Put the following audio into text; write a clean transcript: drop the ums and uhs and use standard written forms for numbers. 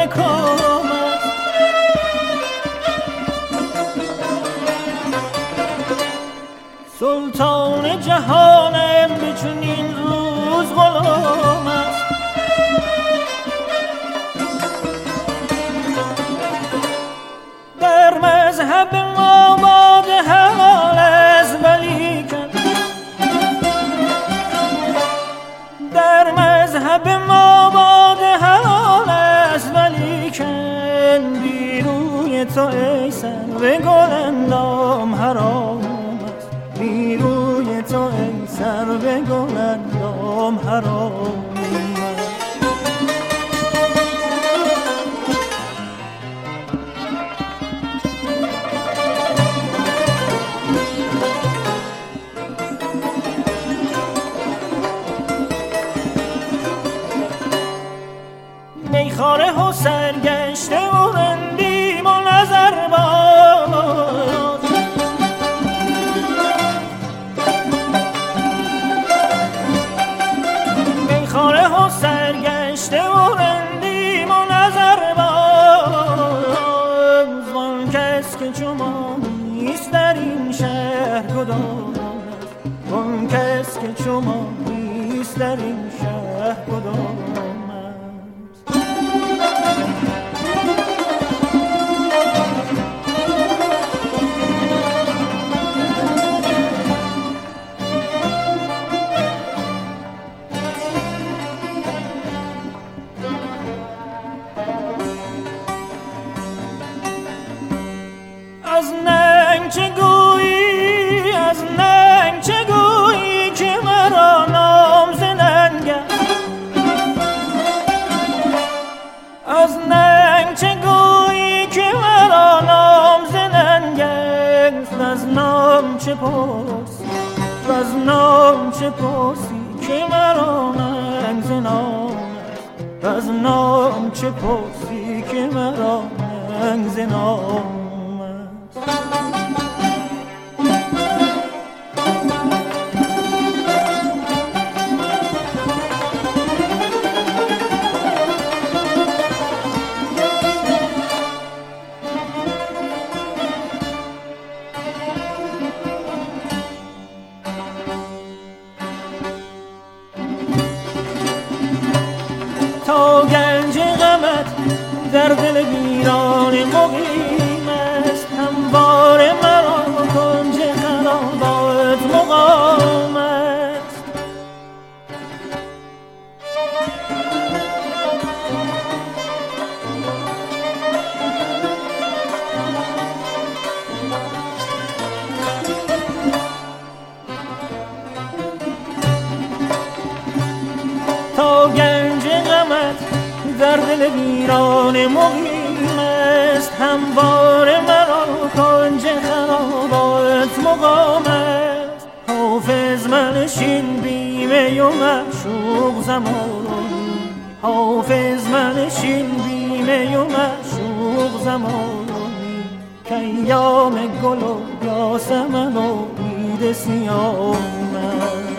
کام است. سلطان جهانم به چنین روز غلام است. در مذهب ما باد حلال است ولیکن، در مذهب ما باد حلال است ولیکن، بی روی تو ای سرو گل اندام حرام است. بی روی تو ای سرو گل اندام حرام. میخاره و سرگشته و رندیم و نظر باز، میخاره و سرگشته و رندیم و نظر باز، وان کس که چو ما نیست در این شهر کدام است، وان کس که چو ما نیست در این شهر کدام. از ننگ چه گویی، از ننگ چه گویی که مرا نام ز ننگ است. از ننگ چه گویی که مرا نام ز ننگ است. از نام چه پرسی، از نام چه پرسی که مرا ننگ ز نام است. از نام چه پرسی که مرا ننگ ز نام. تا گنج غمت در دل ویران مقیم است، همواره مرا کنج خرابات مقام است. تا گنج غمت در دل ویران مقیم است، همواره مرا کنج خرابات مقام است. حافظ منشین بیمه و معشوق زمانی، حافظ منشین بیمه و معشوق زمانی، که ایام گل و یاسمن و عید سیام است.